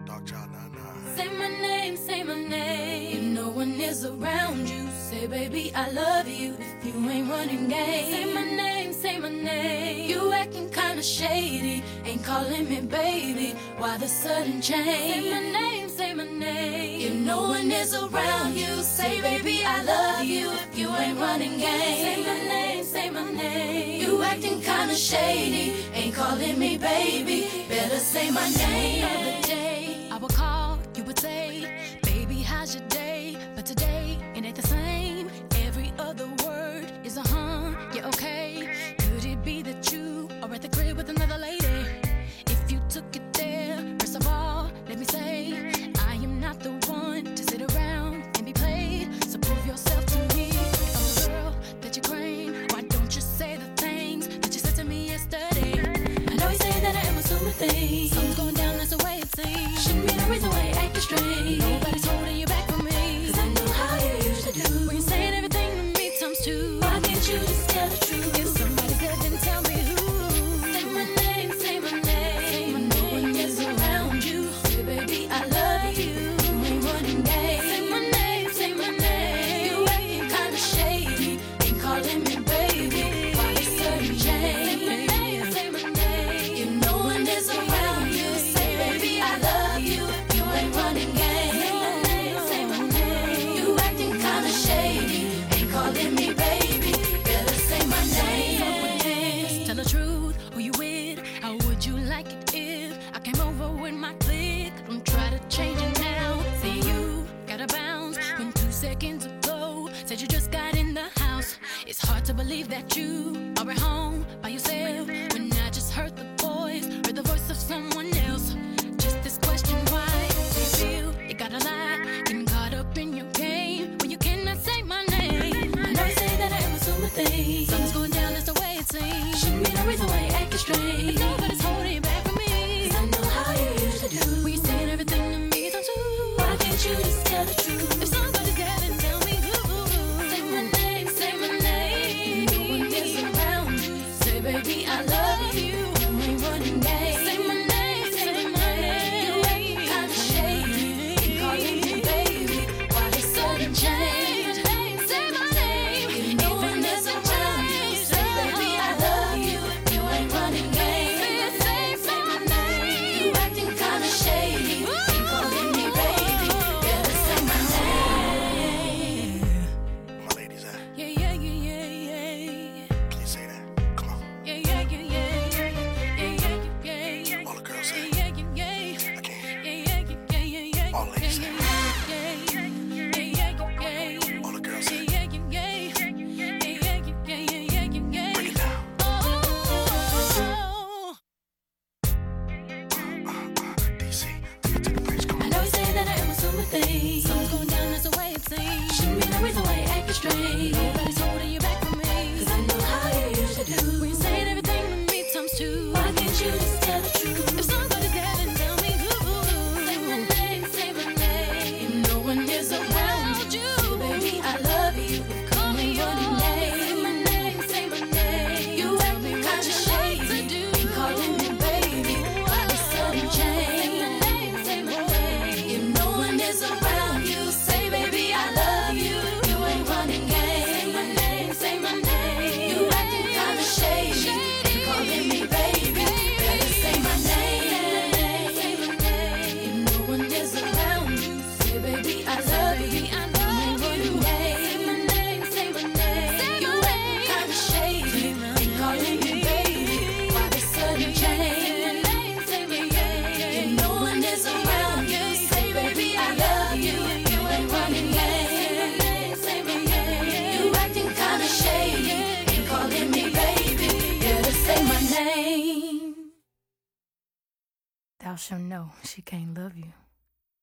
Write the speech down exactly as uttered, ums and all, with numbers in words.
Dark Child nine nine. Say my name, say my name. If no one is around you, say baby I love you. If you ain't running game, say my name, say my name. You acting kinda shady, ain't calling me baby. Why the sudden change? Say my name, say my name. If no one is around you, say baby I love you. If you ain't running game, say my name, say my name. You acting kinda shady, ain't calling me baby. Better say my name. The other day I would call, you would say, baby, how's your day? But today, it ain't the same. Every other word is a huh, yeah, okay. Could it be that you are at the crib with another lady? If you took it there, first of all, let me say, I am not the one to sit around and be played. So prove yourself to me. If I'm the girl that you claim, why don't you say the things that you said to me yesterday? I know you say that I am assuming things. Something's going down, that's the way it seems. Shouldn't be no reason why you acting strange. Nobody's holding you back from me, cause I know how you used to do. When you're saying everything to me times two, why can't you just tell the truth? If somebody's good, then tell me who. Say my name, say my name. Say my no one is around you. Say baby I love you. You ain't running game. Say my name, say my name. You acting kinda shady, ain't calling me baby. Why the sudden change? Say my name, say my name. If no one is around you, say baby I love you. If you ain't running game, say my name, say my name. You acting kinda shady, ain't calling me baby. Better say my name. Tell the truth, who you with? How would you like it if I came over with my clique? Don't try to change it now. Say you gotta bounce when two seconds ago said you just got in the house. It's hard to believe that you are at home by yourself when I just heard the voice, heard the voice of someone else. Just this question, why do you feel you gotta lie, getting caught up in your game when you cannot say my name? I know you say that I am assuming things. Something's going down, that's the way it seems. Shouldn't be no reason why you acting strange. If nobody's holding you back from me, cause I know how you used to do. When you're saying everything to me times two, why can't you just tell the truth? If somebody's got it, tell me who. Say my name, say my name. If no one is around you, say baby I love you. You ain't running game. Say my name, say my name. You acting kinda shady, ain't calling me baby. Why the sudden change? Say my name. If no one is around you, say baby I love you. You ain't running game. Say, say my name. You acting kinda shady, ain't calling me baby. Better say my name. My ladies at? Yeah, yeah, yeah, yeah, yeah. Can you say that? Come on. Yeah, yeah, yeah, yeah, yeah, yeah, yeah, yeah, yeah. All the girls say. Yeah, yeah, yeah, yeah. I can't. Yeah, yeah, yeah, yeah, yeah. All ladies say. Yeah, yeah, yeah, yeah, yeah. All the girls say. Yeah, yeah, yeah, yeah. Yeah, yeah, yeah, yeah, yeah, yeah. Break it down. Oh. Uh, uh, D C, take it to the bridge. Come I on. know you say that I am assuming things. Something's going down, that's the way it seems. Shouldn't be no reason why you acting strange. Nobody's holding you back from me, cause I know how you used to do. When you're saying everything to me times two, why can't you just tell the truth? If somebody's got it, tell me who. Say my name, say my name. If no one is around you, say baby I love you. Call me your name. Say my name, say my name. You acting kinda shady, ain't calling me baby. Why the sudden change? Say my name, say my name. If no one is around you, say baby I love you. You ain't running game. Say my name, say my name. You acting kinda shady, ain't calling me baby. Better say my name, say my name. If no one is around you, say baby I love you. You ain't running game. Say my name, say my name. You acting kinda shady, ain't calling me baby. Why the sudden change? Say my name, if no one is around you, say baby I love you. You ain't running game. Say my name, you acting kinda shady, ain't calling me baby. Better say my name. Thou shalt know she can't love you.